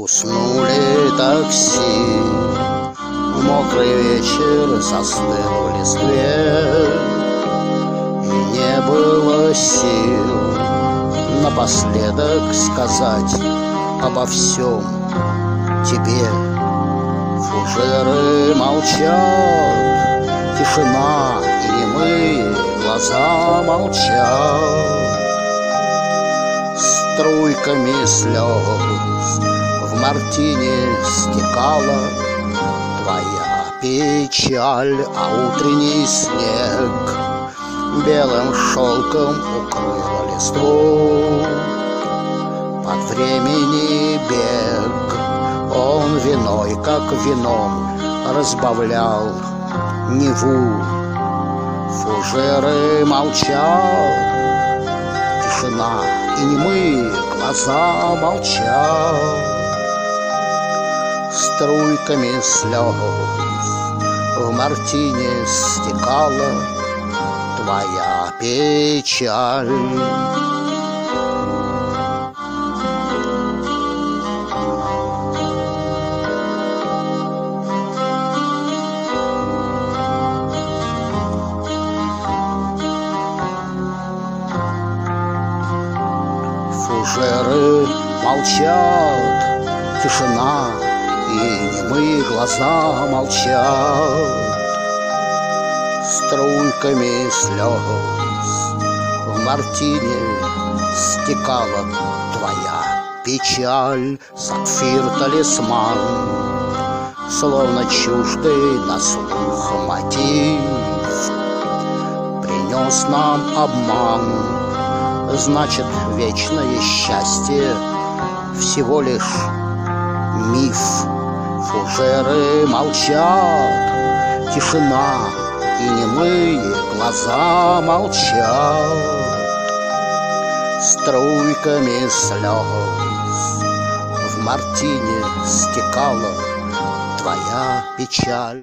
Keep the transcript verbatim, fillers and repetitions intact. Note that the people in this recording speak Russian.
Уснули такси, мокрый вечер застыл в листве, и не было сил напоследок сказать обо всем тебе. Фужеры молчат, тишина и немые глаза молчат. Струйками слез в мартине стекала твоя печаль, а утренний снег белым шелком укрыл листву. Под времени бег он виной, как вином, разбавлял Неву. Фужеры молчат, тишина и немые глаза молчат. Струйками слез в мартине стекала твоя печаль. Фужеры молчат, тишина и немые глаза молчат. Струйками слез в мартине стекала твоя печаль. Сапфир-талисман, словно чуждый на слух мотив, принес нам обман. Значит, вечное счастье всего лишь миф. Фужеры молчат, тишина и немые глаза молчат. Струйками слез в мартине стекала твоя печаль.